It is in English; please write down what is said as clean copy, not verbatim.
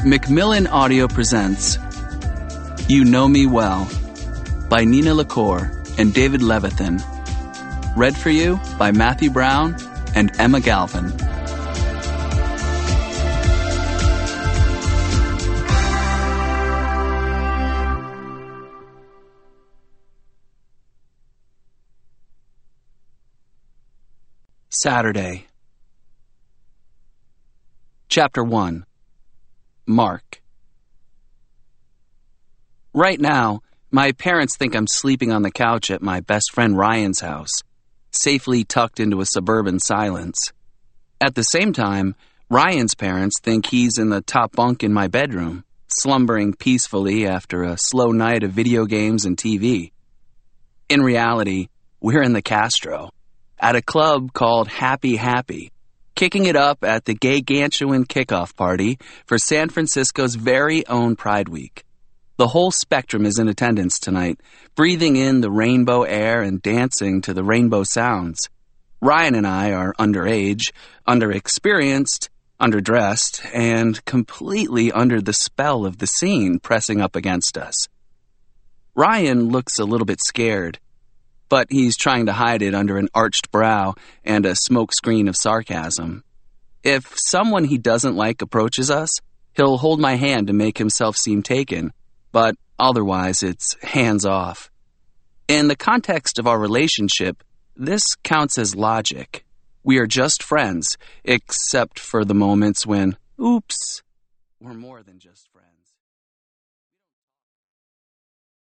Macmillan Audio presents You Know Me Well by Nina LaCour and David Levithan. Read for you by Matthew Brown and Emma Galvin. Saturday. Chapter 1. Mark. Right now, my parents think I'm sleeping on the couch at my best friend Ryan's house, safely tucked into a suburban silence. At the same time, Ryan's parents think he's in the top bunk in my bedroom, slumbering peacefully after a slow night of video games and TV. In reality, we're in the Castro, at a club called Happy Happy, kicking it up at the Gaygantuan kickoff party for San Francisco's very own Pride Week. The whole spectrum is in attendance tonight, breathing in the rainbow air and dancing to the rainbow sounds. Ryan and I are underage, underexperienced, underdressed, and completely under the spell of the scene pressing up against us. Ryan looks a little bit scared, but he's trying to hide it under an arched brow and a smokescreen of sarcasm. If someone he doesn't like approaches us, he'll hold my hand to make himself seem taken, but otherwise it's hands off. In the context of our relationship, this counts as logic. We are just friends, except for the moments when, oops, we're more than just friends.